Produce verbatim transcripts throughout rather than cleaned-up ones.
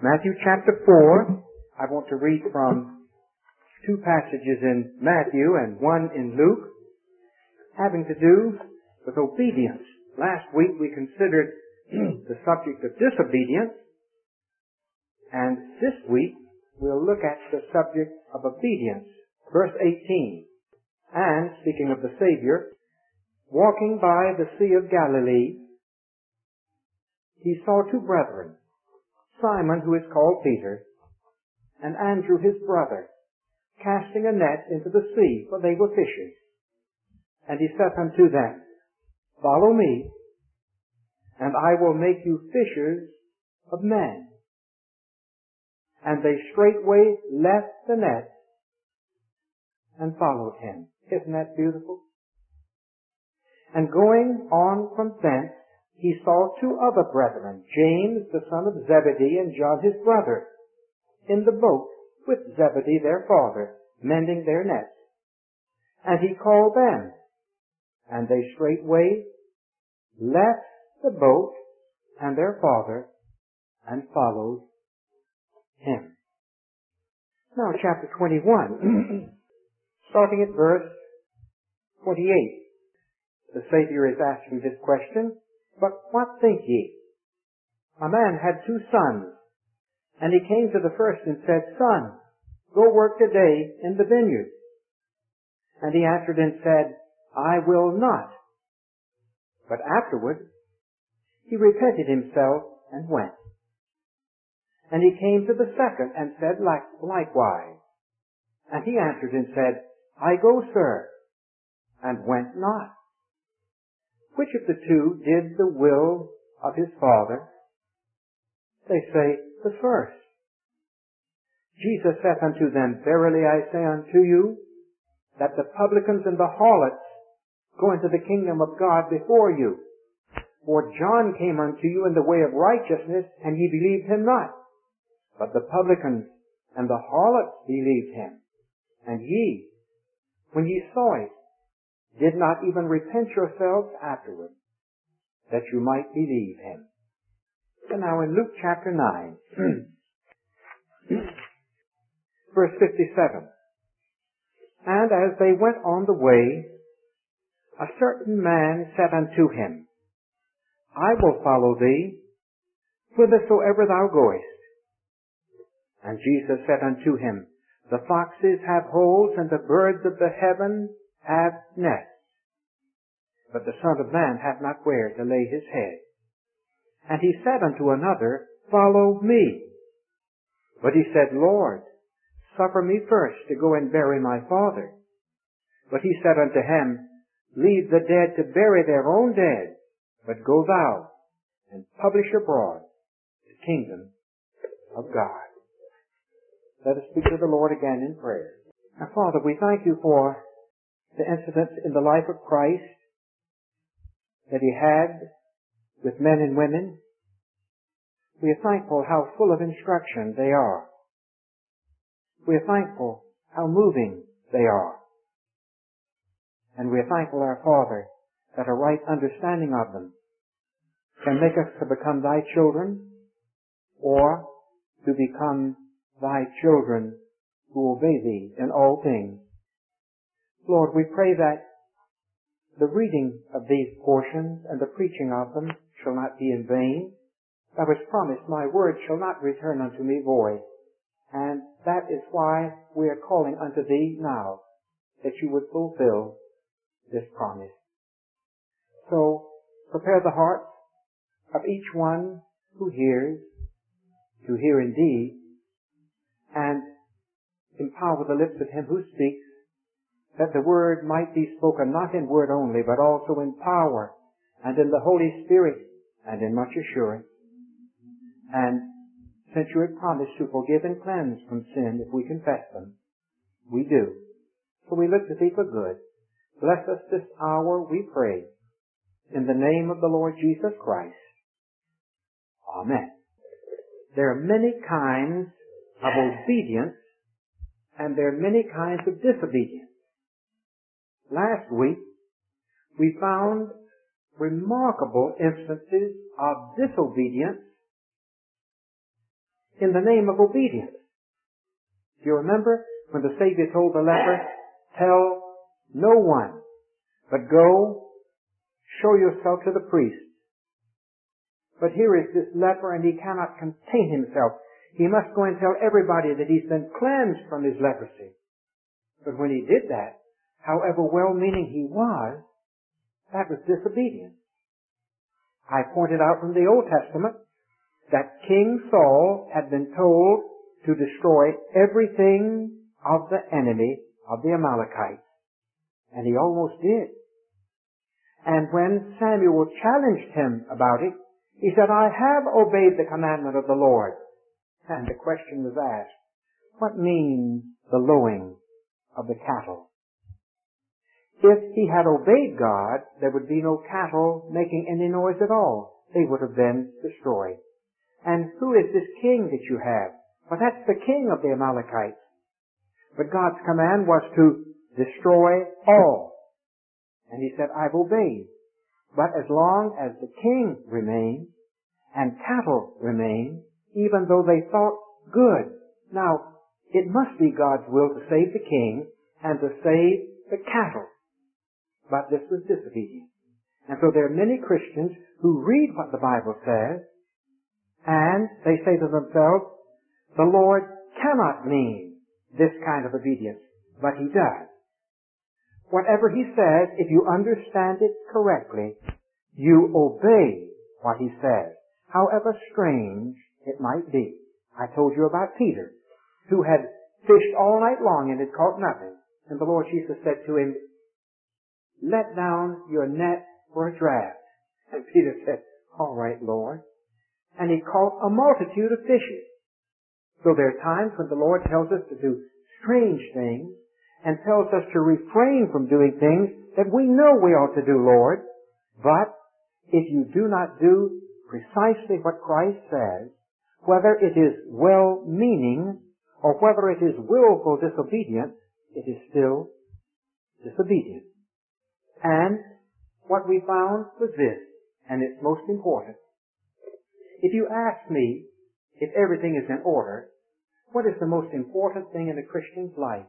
Matthew chapter four. I want to read from two passages in Matthew and one in Luke, having to do with obedience. Last week we considered the subject of disobedience, and this week we'll look at the subject of obedience. Verse eighteen. And, speaking of the Savior, walking by the Sea of Galilee, he saw two brethren, Simon, who is called Peter, and Andrew his brother, casting a net into the sea, for they were fishers. And he saith unto them, Follow me, and I will make you fishers of men. And they straightway left the net and followed him. Isn't that beautiful? And going on from thence, he saw two other brethren, James the son of Zebedee and John his brother, in the boat with Zebedee their father, mending their nets. And he called them, and they straightway left the boat and their father, and followed him. Now chapter twenty-one, starting at verse twenty-eight. The Savior is asking this question, But what think ye? A man had two sons, and he came to the first and said, Son, go work today in the vineyard. And he answered and said, I will not. But afterward he repented himself and went. And he came to the second and said like, likewise. And he answered and said, I go, sir, and went not. Which of the two did the will of his father? They say, the first. Jesus saith unto them, Verily I say unto you, that the publicans and the harlots go into the kingdom of God before you. For John came unto you in the way of righteousness, and ye believed him not. But the publicans and the harlots believed him. And ye, when ye saw it, did not even repent yourselves afterward, that you might believe him. So now in Luke chapter nine, verse fifty-seven. And as they went on the way, a certain man said unto him, I will follow thee, whithersoever thou goest. And Jesus said unto him, The foxes have holes, and the birds of the heaven have nests, but the Son of Man hath not where to lay his head. And he said unto another, Follow me. But he said, Lord, suffer me first to go and bury my father. But he said unto him, Leave the dead to bury their own dead, but go thou and publish abroad the kingdom of God. Let us speak to the Lord again in prayer. Now, Father, we thank you for the incidents in the life of Christ that he had with men and women. We are thankful how full of instruction they are. We are thankful how moving they are. And we are thankful, our Father, that a right understanding of them can make us to become thy children, or to become thy children who obey thee in all things. Lord, we pray that the reading of these portions and the preaching of them shall not be in vain. Thou hast promised, my word shall not return unto me void. And that is why we are calling unto thee now, that you would fulfill this promise. So, prepare the hearts of each one who hears to hear indeed, and empower the lips of him who speaks, that the word might be spoken not in word only, but also in power, and in the Holy Spirit, and in much assurance. And since you have promised to forgive and cleanse from sin if we confess them, we do. So we look to thee for good. Bless us this hour, we pray, in the name of the Lord Jesus Christ. Amen. There are many kinds of obedience, and there are many kinds of disobedience. Last week, we found remarkable instances of disobedience in the name of obedience. Do you remember when the Savior told the leper, tell no one, but go, show yourself to the priest. But here is this leper, and he cannot contain himself. He must go and tell everybody that he's been cleansed from his leprosy. But when he did that, however well-meaning he was, that was disobedience. I pointed out from the Old Testament that King Saul had been told to destroy everything of the enemy of the Amalekites. And he almost did. And when Samuel challenged him about it, he said, I have obeyed the commandment of the Lord. And the question was asked, what means the lowing of the cattle? If he had obeyed God, there would be no cattle making any noise at all. They would have been destroyed. And who is this king that you have? Well, that's the king of the Amalekites. But God's command was to destroy all. And he said, I've obeyed. But as long as the king remains and cattle remain, even though they thought good. Now, it must be God's will to save the king and to save the cattle. But this was disobedience. And so there are many Christians who read what the Bible says, and they say to themselves, the Lord cannot mean this kind of obedience, but He does. Whatever He says, if you understand it correctly, you obey what He says, however strange it might be. I told you about Peter, who had fished all night long and had caught nothing. And the Lord Jesus said to him, let down your net for a draught. And Peter said, all right, Lord. And he caught a multitude of fishes. So there are times when the Lord tells us to do strange things and tells us to refrain from doing things that we know we ought to do, Lord. But if you do not do precisely what Christ says, whether it is well-meaning or whether it is willful disobedience, it is still disobedience. And what we found was this, and it's most important. If you ask me if everything is in order, what is the most important thing in a Christian's life?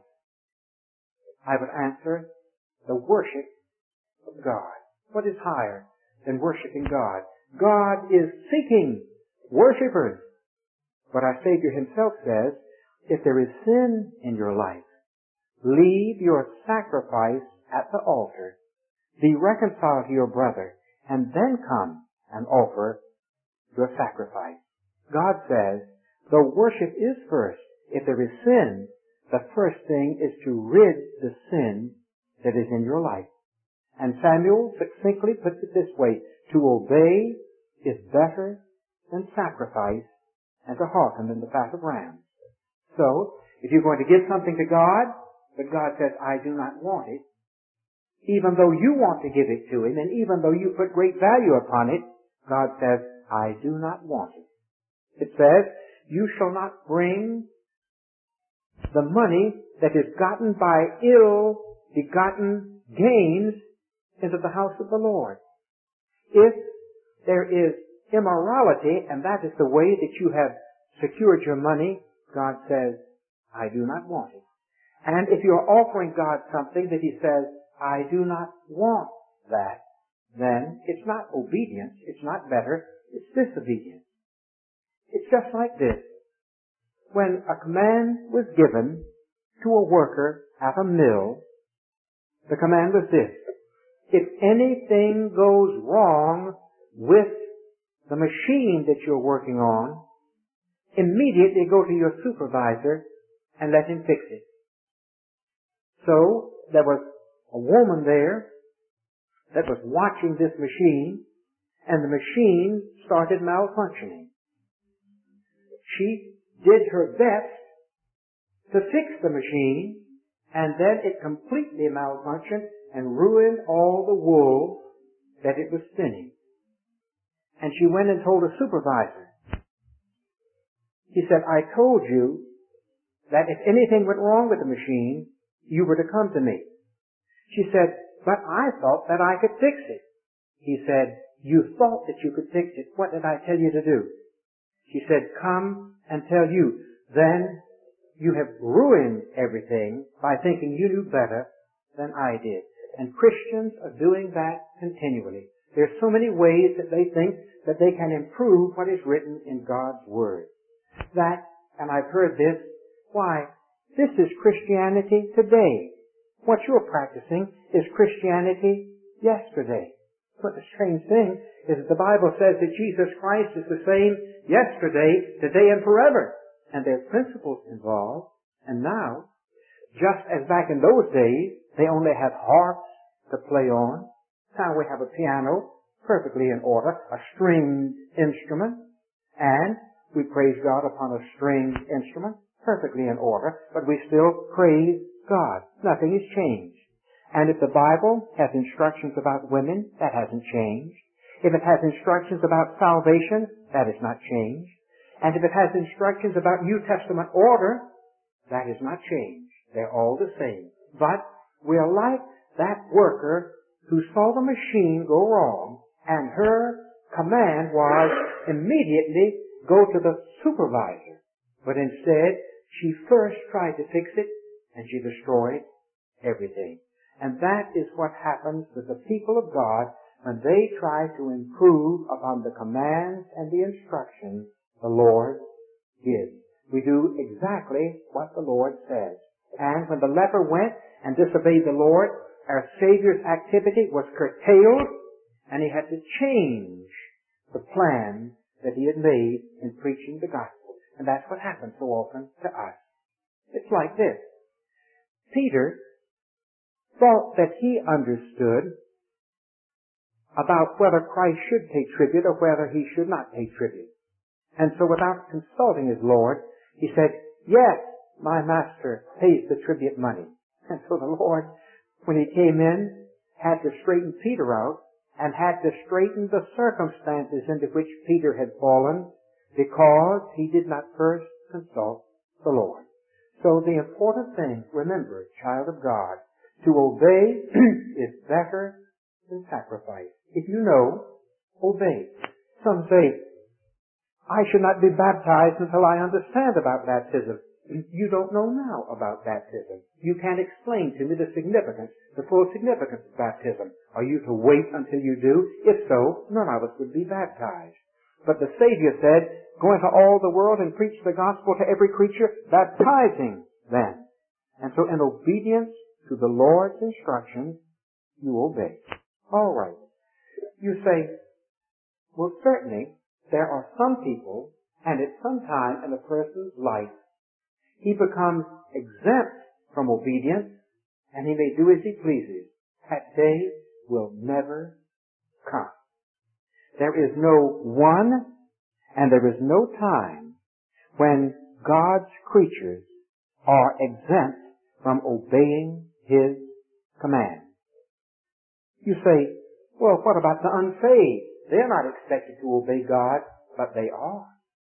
I would answer, the worship of God. What is higher than worshiping God? God is seeking worshipers. But our Savior Himself says, if there is sin in your life, leave your sacrifice at the altar, be reconciled to your brother, and then come and offer your sacrifice. God says, though worship is first, if there is sin, the first thing is to rid the sin that is in your life. And Samuel succinctly puts it this way, to obey is better than sacrifice, and to hearken than the fat of rams. So, if you're going to give something to God, but God says, I do not want it, even though you want to give it to Him, and even though you put great value upon it, God says, I do not want it. It says, you shall not bring the money that is gotten by ill-begotten gains into the house of the Lord. If there is immorality, and that is the way that you have secured your money, God says, I do not want it. And if you're offering God something that He says, I do not want that, then it's not obedience, it's not better, it's disobedience. It's just like this. When a command was given to a worker at a mill, the command was this. If anything goes wrong with the machine that you're working on, immediately go to your supervisor and let him fix it. So, there was a woman there that was watching this machine, and the machine started malfunctioning. She did her best to fix the machine, and then it completely malfunctioned and ruined all the wool that it was spinning. And she went and told her supervisor. He said, I told you that if anything went wrong with the machine, you were to come to me. She said, but I thought that I could fix it. He said, you thought that you could fix it. What did I tell you to do? She said, come and tell you, then you have ruined everything by thinking you knew better than I did. And Christians are doing that continually. There's so many ways that they think that they can improve what is written in God's Word. That, and I've heard this, why, this is Christianity today. What you're practicing is Christianity yesterday. But the strange thing is that the Bible says that Jesus Christ is the same yesterday, today, and forever. And there are principles involved. And now, just as back in those days, they only had harps to play on. Now we have a piano, perfectly in order, a stringed instrument, and we praise God upon a stringed instrument, perfectly in order, but we still praise God. Nothing has changed. And if the Bible has instructions about women, that hasn't changed. If it has instructions about salvation, that has not changed. And if it has instructions about New Testament order, that has not changed. They're all the same. But we're like that worker who saw the machine go wrong, and her command was immediately go to the supervisor. But instead, she first tried to fix it, and she destroyed everything. And that is what happens with the people of God when they try to improve upon the commands and the instructions the Lord gives. We do exactly what the Lord says. And when the leper went and disobeyed the Lord, our Savior's activity was curtailed, and he had to change the plan that he had made in preaching the gospel. And that's what happens so often to us. It's like this. Peter thought that he understood about whether Christ should pay tribute or whether he should not pay tribute. And so without consulting his Lord, he said, yes, my master pays the tribute money. And so the Lord, when he came in, had to straighten Peter out and had to straighten the circumstances into which Peter had fallen because he did not first consult the Lord. So the important thing, remember, child of God, to obey is better than sacrifice. If you know, obey. Some say, I should not be baptized until I understand about baptism. You don't know now about baptism. You can't explain to me the significance, the full significance of baptism. Are you to wait until you do? If so, none of us would be baptized. But the Savior said, go into all the world and preach the gospel to every creature, baptizing them. And so in obedience to the Lord's instructions, you obey. All right. You say, well, certainly, there are some people, and at some time in a person's life, he becomes exempt from obedience, and he may do as he pleases. That day will never come. There is no one, and there is no time when God's creatures are exempt from obeying His command. You say, well, what about the unsaved? They're not expected to obey God, but they are.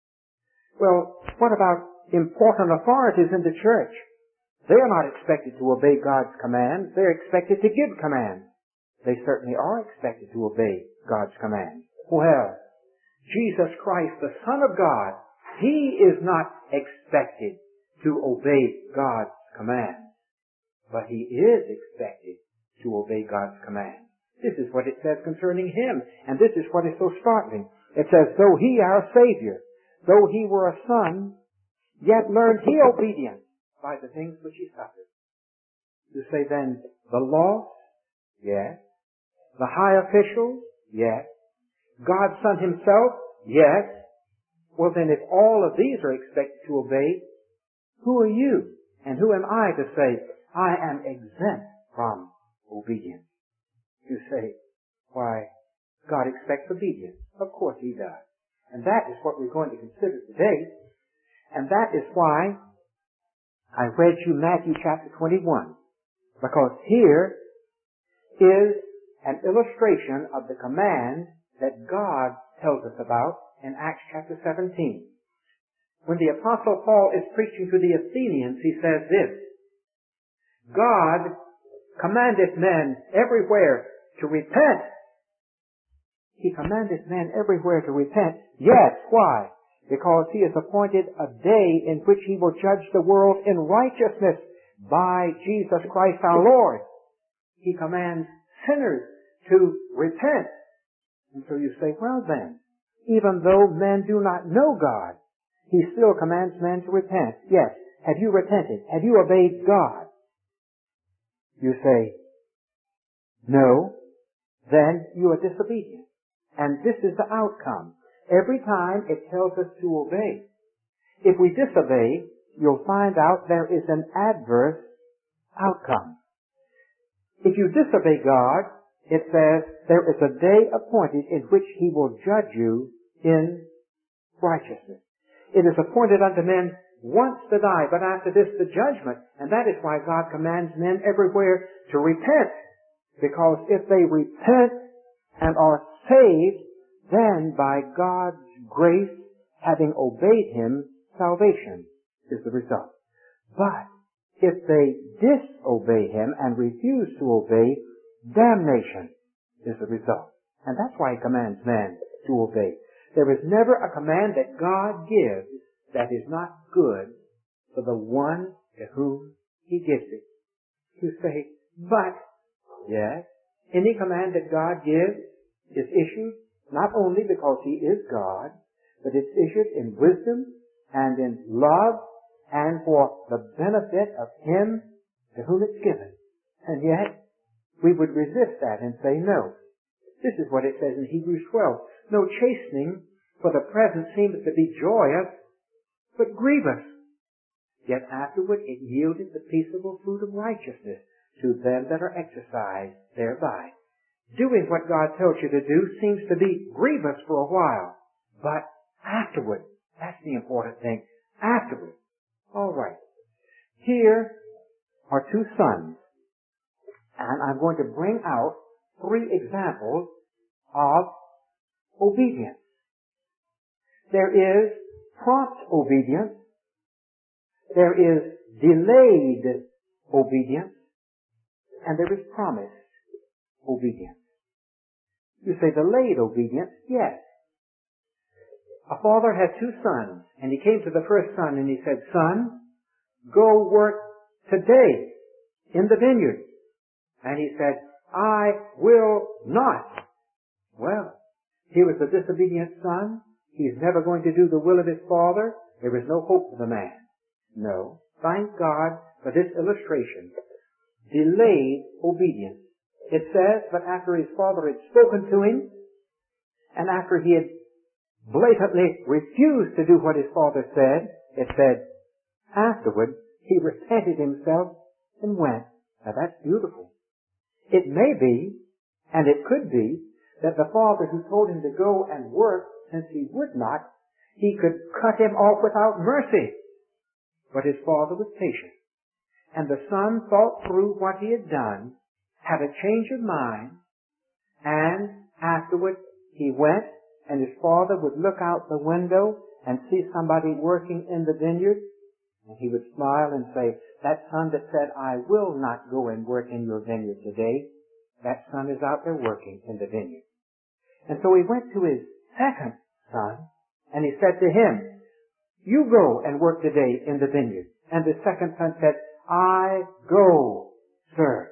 Well, what about important authorities in the church? They are not expected to obey God's commands. They're expected to give commands. They certainly are expected to obey God's commands. Well, Jesus Christ, the Son of God, He is not expected to obey God's commands, but He is expected to obey God's commands. This is what it says concerning Him, and this is what is so startling. It says, though He, our Savior, though He were a Son, yet learned He obedience by the things which He suffered. You say then, the law? Yes. The high officials? Yes. God's Son Himself? Yes. Well then, if all of these are expected to obey, who are you? And who am I to say, I am exempt from obedience? You say, why, God expects obedience. Of course He does. And that is what we're going to consider today. And that is why I read you Matthew chapter twenty-one. Because here is an illustration of the command that God tells us about in Acts chapter seventeen. When the Apostle Paul is preaching to the Athenians, he says this, God commandeth men everywhere to repent. He commandeth men everywhere to repent. Yes, why? because he has appointed a day in which he will judge the world in righteousness by Jesus Christ our Lord. He commands sinners to repent. And so you say, well then, even though men do not know God, he still commands men to repent. Yes. Have you repented? Have you obeyed God? You say, no. Then you are disobedient. And this is the outcome. Every time it tells us to obey. If we disobey, you'll find out there is an adverse outcome. If you disobey God, it says there is a day appointed in which he will judge you in righteousness. It is appointed unto men once to die, but after this the judgment. And that is why God commands men everywhere to repent. Because if they repent and are saved, then by God's grace, having obeyed him, salvation is the result. But if they disobey him and refuse to obey, damnation is the result. And that's why he commands men to obey. There is never a command that God gives that is not good for the one to whom he gives it. You say, but, yes, any command that God gives is issued not only because he is God, but it's issued in wisdom and in love and for the benefit of him to whom it's given. And yet, we would resist that and say no. This is what it says in Hebrews twelve. No chastening for the present seemeth to be joyous, but grievous. Yet afterward it yielded the peaceable fruit of righteousness to them that are exercised thereby. Doing what God tells you to do seems to be grievous for a while, but afterward, that's the important thing, afterward. All right. Here are two sons, and I'm going to bring out three examples of obedience. There is prompt obedience, there is delayed obedience, and there is promised obedience. You say delayed obedience? Yes. A father had two sons, and he came to the first son and he said, son, go work today in the vineyard. And he said, I will not. Well, he was a disobedient son. He's never going to do the will of his father. There is no hope for the man. No. Thank God for this illustration. Delayed obedience. It says, but after his father had spoken to him, and after he had blatantly refused to do what his father said, it said, afterward, he repented himself and went. Now that's beautiful. It may be, and it could be, that the father who told him to go and work, since he would not, he could cut him off without mercy. But his father was patient. And the son thought through what he had done, had a change of mind, and afterward he went, and his father would look out the window and see somebody working in the vineyard, and he would smile and say, that son that said, I will not go and work in your vineyard today, that son is out there working in the vineyard. And so he went to his second son, and he said to him, you go and work today in the vineyard. And the second son said, I go, sir.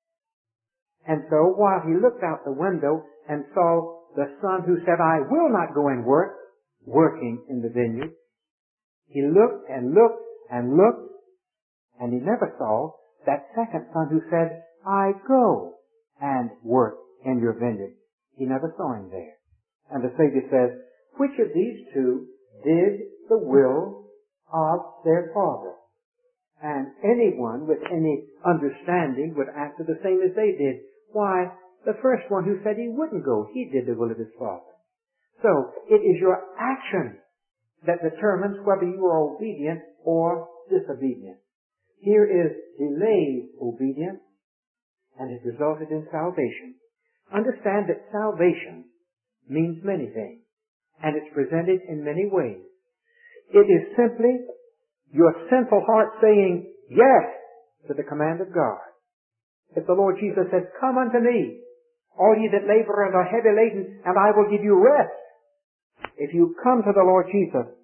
And so while he looked out the window and saw the son who said, I will not go and work, working in the vineyard, he looked and looked and looked, and he never saw that second son who said, I go and work in your vineyard. He never saw him there. And the Savior says, which of these two did the will of their father? And anyone with any understanding would answer the same as they did. Why, the first one who said he wouldn't go, he did the will of his father. So, it is your action that determines whether you are obedient or disobedient. Here is delayed obedience, and it resulted in salvation. Understand that salvation means many things, and it's presented in many ways. It is simply your sinful heart saying yes to the command of God. If the Lord Jesus says, come unto me, all ye that labor and are heavy laden, and I will give you rest. If you come to the Lord Jesus,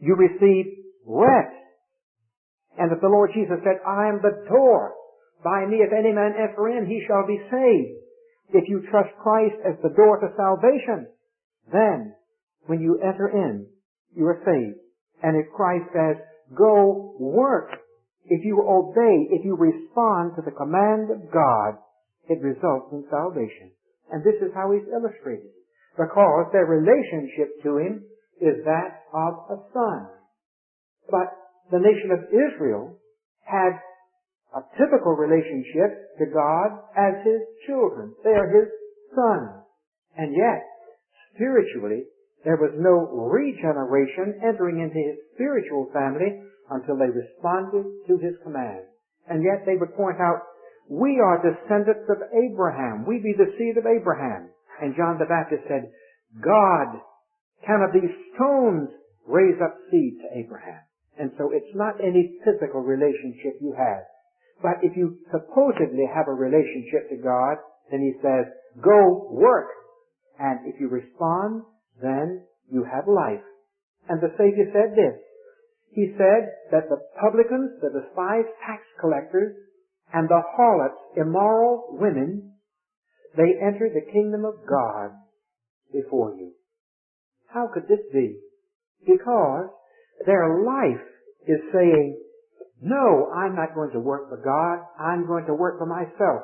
you receive rest. And that the Lord Jesus said, I am the door. By me, if any man enter in, he shall be saved. If you trust Christ as the door to salvation, then when you enter in, you are saved. And if Christ says, go work, if you obey, if you respond to the command of God, it results in salvation. And this is how he's illustrated. Because their relationship to him is that of a son. But the nation of Israel had a typical relationship to God as his children. They are his sons. And yet, spiritually, there was no regeneration entering into his spiritual family until they responded to his command. And yet they would point out, we are descendants of Abraham. We be the seed of Abraham. And John the Baptist said, God can of these stones raise up seed to Abraham. And so it's not any physical relationship you have. But if you supposedly have a relationship to God, then he says, go work. And if you respond, then you have life. And the Savior said this. He said that the publicans, the despised tax collectors, and the harlots, immoral women, they enter the kingdom of God before you. How could this be? Because their life is saying, no, I'm not going to work for God. I'm going to work for myself.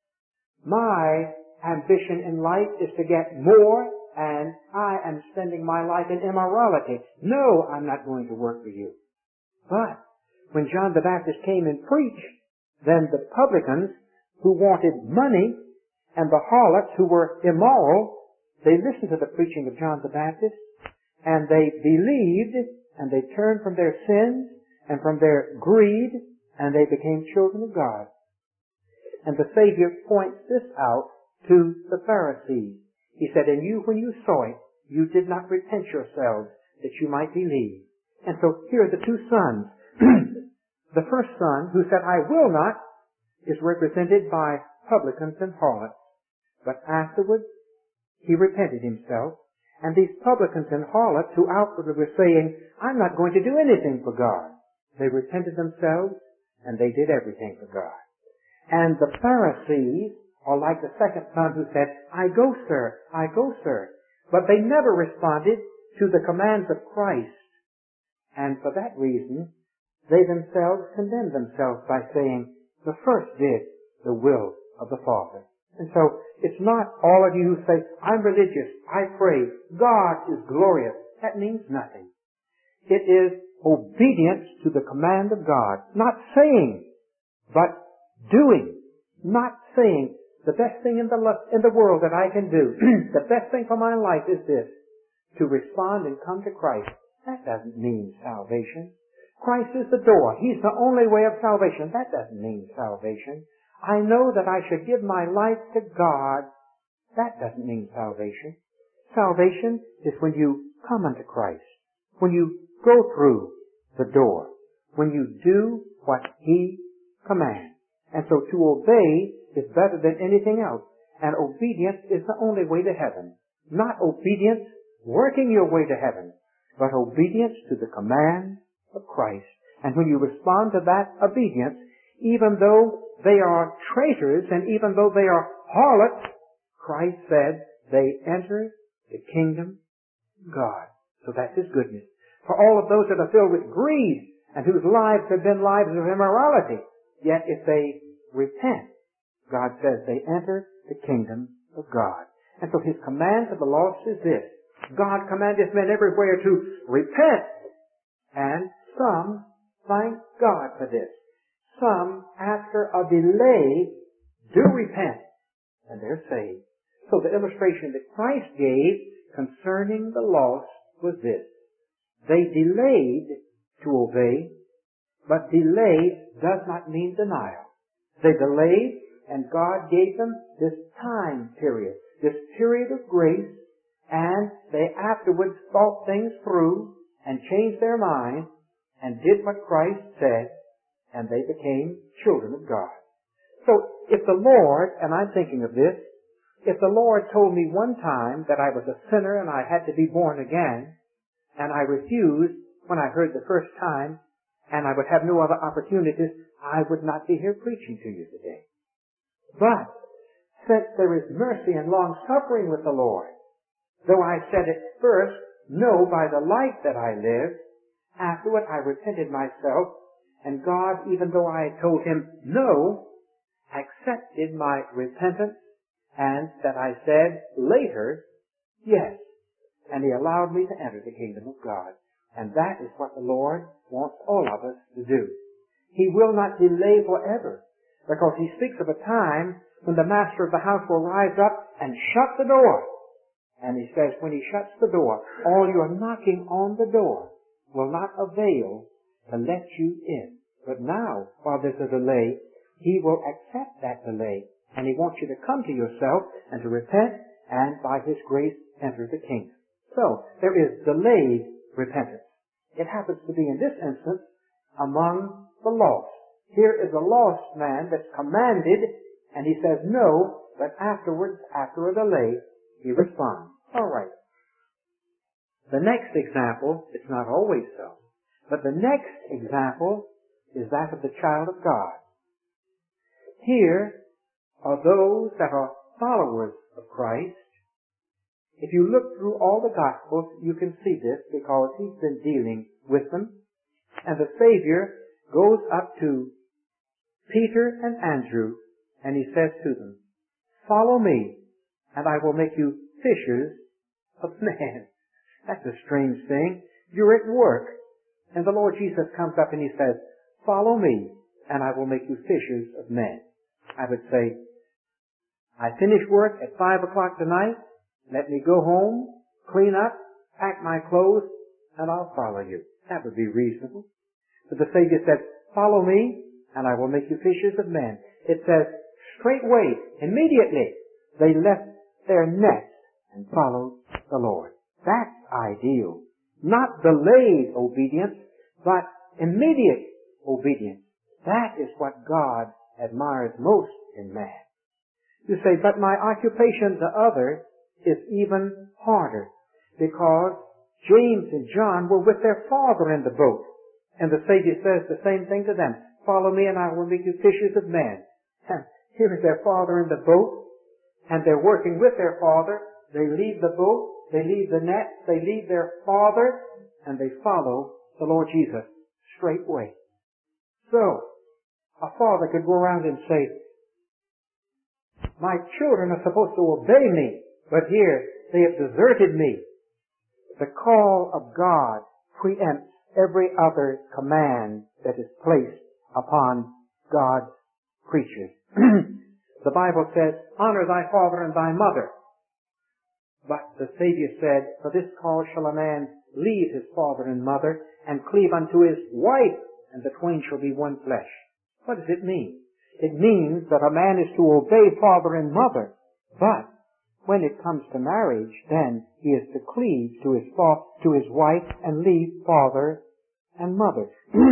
My ambition in life is to get more, and I am spending my life in immorality. No, I'm not going to work for you. But when John the Baptist came and preached, then the publicans who wanted money and the harlots who were immoral, they listened to the preaching of John the Baptist, and they believed, and they turned from their sins and from their greed, and they became children of God. And the Savior points this out to the Pharisees. He said, and you, when you saw it, you did not repent yourselves that you might believe. And so here are the two sons. The first son, who said, I will not, is represented by publicans and harlots. But afterwards, he repented himself. And these publicans and harlots who outwardly were saying, I'm not going to do anything for God, they repented themselves and they did everything for God. And the Pharisees are like the second son who said, I go, sir, I go, sir. But they never responded to the commands of Christ. And for that reason, they themselves condemned themselves by saying, the first did the will of the Father. And so, it's not all of you who say, I'm religious, I pray, God is glorious. That means nothing. It is obedience to the command of God. Not saying, but doing. Not saying, the best thing in the, in the world that I can do, the best thing for my life is this, to respond and come to Christ. That doesn't mean salvation. Christ is the door. He's the only way of salvation. That doesn't mean salvation. I know that I should give my life to God. That doesn't mean salvation. Salvation is when you come unto Christ, when you go through the door, when you do what He commands. And so to obey is better than anything else. And obedience is the only way to heaven. Not obedience working your way to heaven, but obedience to the command of Christ. And when you respond to that obedience, even though they are traitors and even though they are harlots, Christ said they enter the kingdom of God. So that's His goodness. For all of those that are filled with greed and whose lives have been lives of immorality, yet if they repent, God says they enter the kingdom of God. And so His command to the lost is this. God commandeth men everywhere to repent. And some thank God for this. Some, after a delay, do repent. And they're saved. So the illustration that Christ gave concerning the lost was this. They delayed to obey, but delay does not mean denial. They delayed, and God gave them this time period, this period of grace, and they afterwards thought things through and changed their mind and did what Christ said, and they became children of God. So if the Lord, and I'm thinking of this, if the Lord told me one time that I was a sinner and I had to be born again, and I refused, when I heard the first time, and I would have no other opportunities, I would not be here preaching to you today. But since there is mercy and long suffering with the Lord, though I said at first, no, by the life that I live, afterward I repented myself, and God, even though I had told him no, accepted my repentance, and that I said later, yes. And he allowed me to enter the kingdom of God. And that is what the Lord wants all of us to do. He will not delay forever, because he speaks of a time when the master of the house will rise up and shut the door. And he says, when he shuts the door, all your knocking on the door will not avail to let you in. But now, while there's a delay, he will accept that delay, and he wants you to come to yourself and to repent, and by his grace enter the kingdom. So, there is delayed repentance. It happens to be in this instance among the lost. Here is a lost man that's commanded, and he says no, but afterwards, after a delay, he responds. All right. The next example, it's not always so, but the next example is that of the child of God. Here are those that are followers of Christ. If you look through all the Gospels, you can see this because he's been dealing with them. And the Savior goes up to Peter and Andrew, and he says to them, follow me, and I will make you fishers of men. That's a strange thing. You're at work, and the Lord Jesus comes up and he says, follow me, and I will make you fishers of men. I would say, I finish work at five o'clock tonight. Let me go home, clean up, pack my clothes, and I'll follow you. That would be reasonable. But the Savior said, follow me, and I will make you fishers of men. It says, straightway, immediately, they left their nets and followed the Lord. That's ideal. Not delayed obedience, but immediate obedience. That is what God admires most in man. You say, but my occupation, the other, is even harder, because James and John were with their father in the boat. And the Savior says the same thing to them. Follow me and I will make you fishers of men. And here is their father in the boat, and they're working with their father. They leave the boat, they leave the net, they leave their father, and they follow the Lord Jesus straightway. So, a father could go around and say, my children are supposed to obey me, but here they have deserted me. The call of God preempts every other command that is placed upon God's creatures. The Bible says, honor thy father and thy mother. But the Savior said, for this cause shall a man leave his father and mother and cleave unto his wife, and the twain shall be one flesh. What does it mean? It means that a man is to obey father and mother, but when it comes to marriage, then he is to cleave to his fa- to his wife and leave father and mother.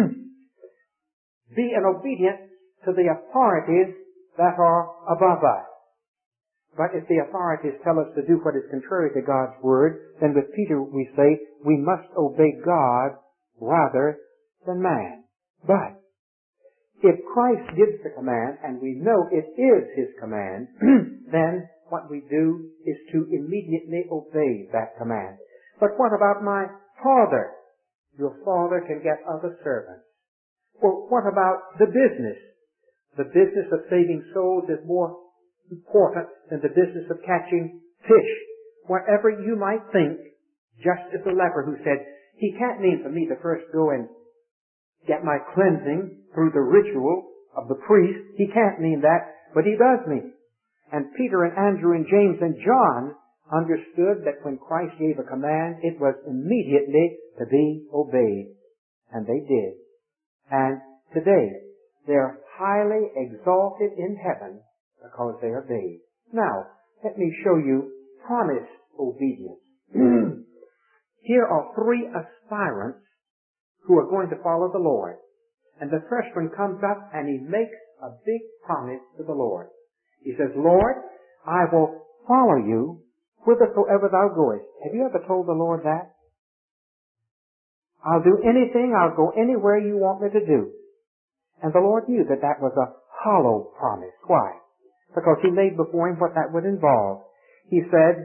Be an obedient to the authorities that are above us. But if the authorities tell us to do what is contrary to God's word, then with Peter we say we must obey God rather than man. But if Christ gives the command, and we know it is his command, then what we do is to immediately obey that command. But what about my father? Your father can get other servants. Or what about the business? The business of saving souls is more important than the business of catching fish. Wherever you might think, just as the leper who said, he can't mean for me to first go and get my cleansing through the ritual of the priest. He can't mean that, but he does mean. And Peter and Andrew and James and John understood that when Christ gave a command, it was immediately to be obeyed. And they did. And today, they're highly exalted in heaven because they obeyed. Now, let me show you promised obedience. Here are three aspirants who are going to follow the Lord. And the first one comes up and he makes a big promise to the Lord. He says, Lord, I will follow you whithersoever thou goest. Have you ever told the Lord that? I'll do anything, I'll go anywhere you want me to do. And the Lord knew that that was a hollow promise. Why? Because He laid before him what that would involve. He said,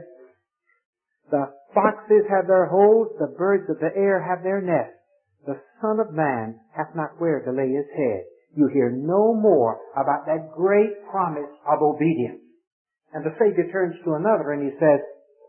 the foxes have their holes, the birds of the air have their nests. The Son of Man hath not where to lay His head. You hear no more about that great promise of obedience. And the Savior turns to another and He says,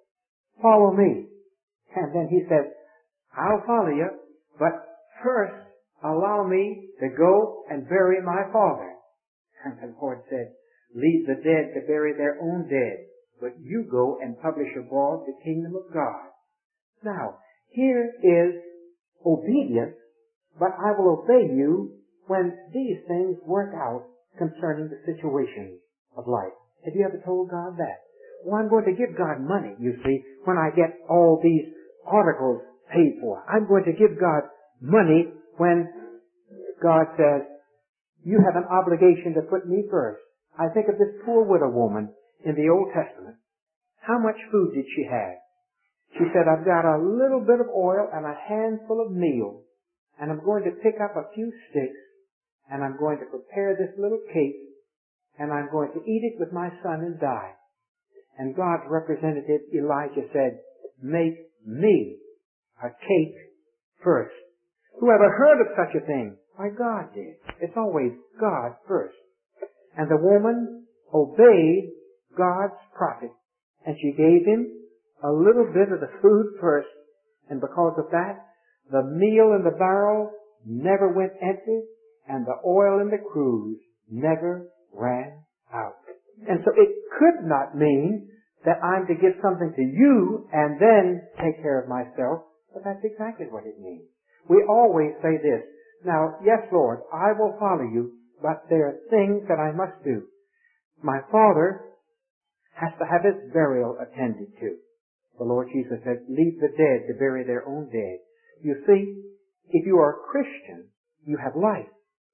follow me. And then He says, I'll follow you, but first allow me to go and bury my Father. And the Lord said, leave the dead to bury their own dead, but you go and publish abroad the kingdom of God. Now, here is obedience, but I will obey you when these things work out concerning the situations of life. Have you ever told God that? Well, I'm going to give God money, you see, when I get all these articles paid for. I'm going to give God money when God says, you have an obligation to put me first. I think of this poor widow woman in the Old Testament. How much food did she have? She said, I've got a little bit of oil and a handful of meal, and I'm going to pick up a few sticks, and I'm going to prepare this little cake, and I'm going to eat it with my son and die. And God's representative Elijah said, make me a cake first. Who ever heard of such a thing? Why, God did. It's always God first. And the woman obeyed God's prophet, and she gave him a little bit of the food first, and because of that, the meal in the barrel never went empty, and the oil in the cruse never ran out. And so it could not mean that I'm to give something to you and then take care of myself, but that's exactly what it means. We always say this, now, yes, Lord, I will follow you, but there are things that I must do. My Father has to have His burial attended to. The Lord Jesus said, leave the dead to bury their own dead. You see, if you are a Christian, you have life.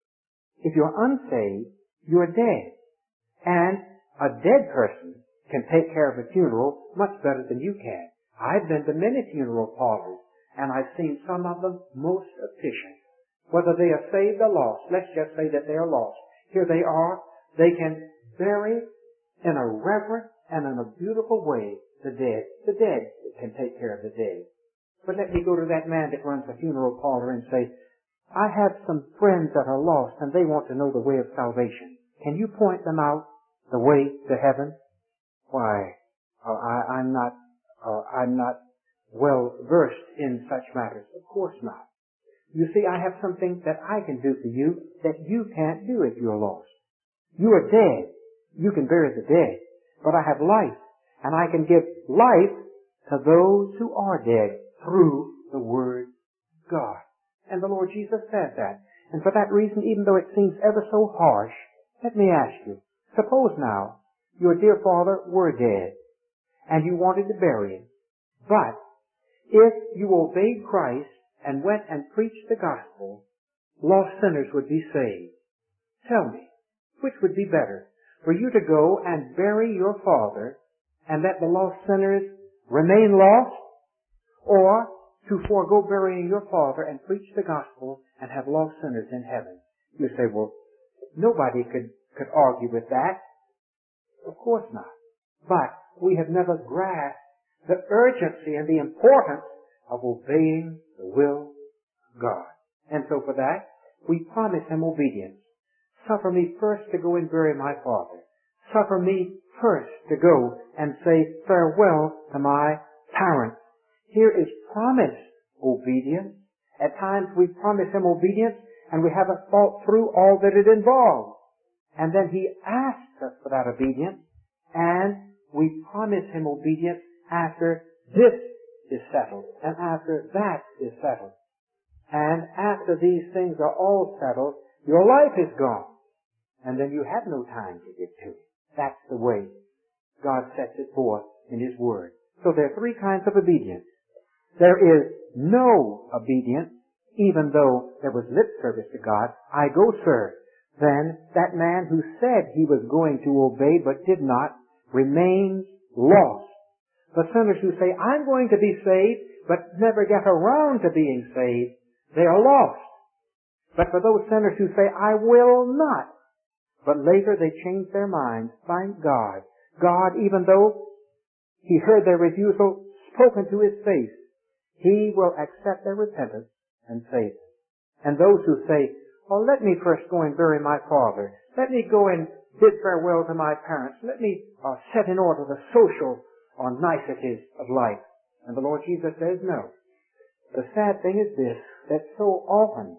If you're unsaved, you're dead. And a dead person can take care of a funeral much better than you can. I've been to many funeral parlors, and I've seen some of them most efficient. Whether they are saved or lost, let's just say that they are lost. Here they are. They can bury in a reverent and in a beautiful way the dead. The dead can take care of the dead. But let me go to that man that runs a funeral parlor and say, I have some friends that are lost and they want to know the way of salvation. Can you point them out the way to heaven? Why, uh, I, I'm not, uh, I'm not well versed in such matters. Of course not. You see, I have something that I can do for you that you can't do if you're lost. You are dead. You can bury the dead. But I have life. And I can give life to those who are dead through the Word of God. And the Lord Jesus said that. And for that reason, even though it seems ever so harsh, let me ask you, suppose now your dear father were dead and you wanted to bury him. But if you obeyed Christ and went and preached the gospel, lost sinners would be saved. Tell me, which would be better? For you to go and bury your father and let the lost sinners remain lost, or to forego burying your father and preach the gospel and have lost sinners in heaven? You say, well, nobody could, could argue with that. Of course not. But we have never grasped the urgency and the importance of obeying the will of God. And so for that, we promise Him obedience. Suffer me first to go and bury my father. Suffer me first to go and say farewell to my parents. Here is promised obedience. At times we promise Him obedience and we haven't thought through all that it involves. And then He asks us for that obedience, and we promise Him obedience after this is settled, and after that is settled. And after these things are all settled, your life is gone. And then you have no time to give to it. That's the way God sets it forth in His Word. So there are three kinds of obedience. There is no obedience, even though there was lip service to God. I go, sir. Then that man who said he was going to obey but did not remains lost. The sinners who say, I'm going to be saved, but never get around to being saved, They are lost. But for those sinners who say, I will not, but later they change their minds, thank God. God, even though He heard their refusal spoken to His face, He will accept their repentance and save them. And those who say, oh, let me first go and bury my father. Let me go and bid farewell to my parents. Let me uh, set in order the social or niceties of life. And the Lord Jesus says no. The sad thing is this, that so often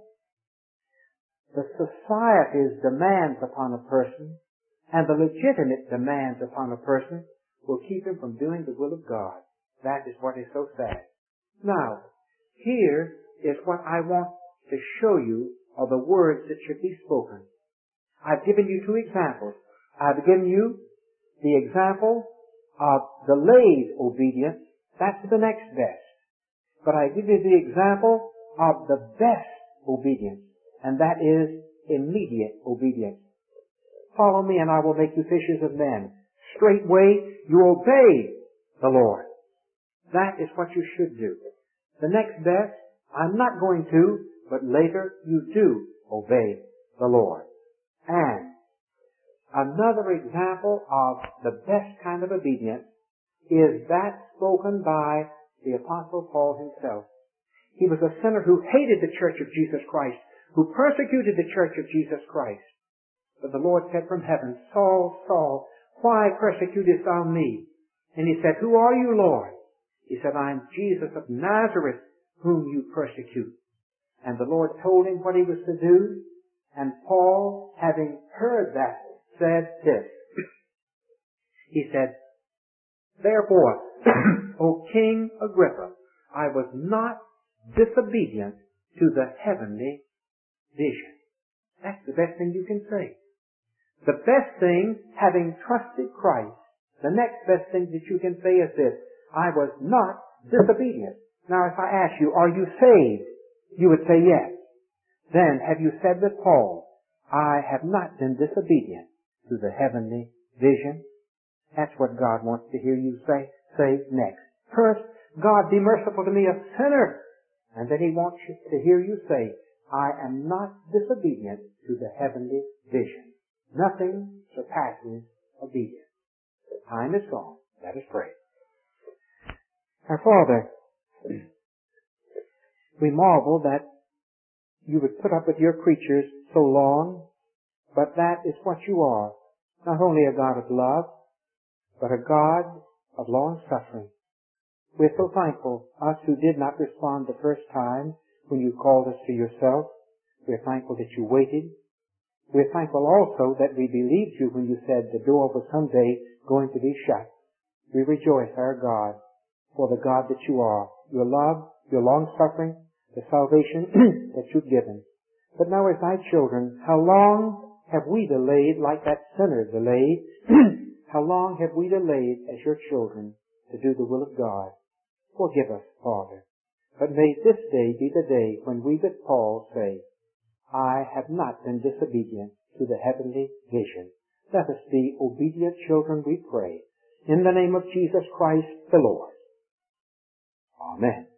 the society's demands upon a person and the legitimate demands upon a person will keep him from doing the will of God. That is what is so sad. Now, here is what I want to show you are the words that should be spoken. I've given you two examples. I've given you the example of delayed obedience. That's the next best. But I give you the example of the best obedience, and that is immediate obedience. Follow me and I will make you fishers of men. Straightway you obey the Lord. That is what you should do. The next best, I'm not going to, but later you do obey the Lord. And another example of the best kind of obedience is that spoken by the Apostle Paul himself. He was a sinner who hated the church of Jesus Christ, who persecuted the church of Jesus Christ. But the Lord said from heaven, Saul, Saul, why persecutest thou me? And he said, who are you, Lord? He said, I am Jesus of Nazareth, whom you persecute. And the Lord told him what he was to do. And Paul, having heard that, said this. He said, therefore, O King Agrippa, I was not disobedient to the heavenly vision. That's the best thing you can say. The best thing, having trusted Christ, the next best thing that you can say is this, I was not disobedient. Now if I ask you, are you saved? You would say yes. Then have you said with Paul, I have not been disobedient to the heavenly vision? That's what God wants to hear you say, say next. First, God be merciful to me, a sinner. And then He wants you to hear you say, I am not disobedient to the heavenly vision. Nothing surpasses obedience. The time is gone. Let us pray. Our Father, we marvel that you would put up with your creatures so long, but that is what you are. Not only a God of love, but a God of long suffering. We're so thankful, us who did not respond the first time when you called us to yourself. We're thankful that you waited. We're thankful also that we believed you when you said the door was someday going to be shut. We rejoice, our God, for the God that you are, your love, your long suffering, the salvation that you've given. But now as thy children, how long have we delayed like that sinner delayed? How long have we delayed as your children to do the will of God? Forgive us, Father. But may this day be the day when we with Paul say, I have not been disobedient to the heavenly vision. Let us be obedient children, we pray. In the name of Jesus Christ the Lord. Amen.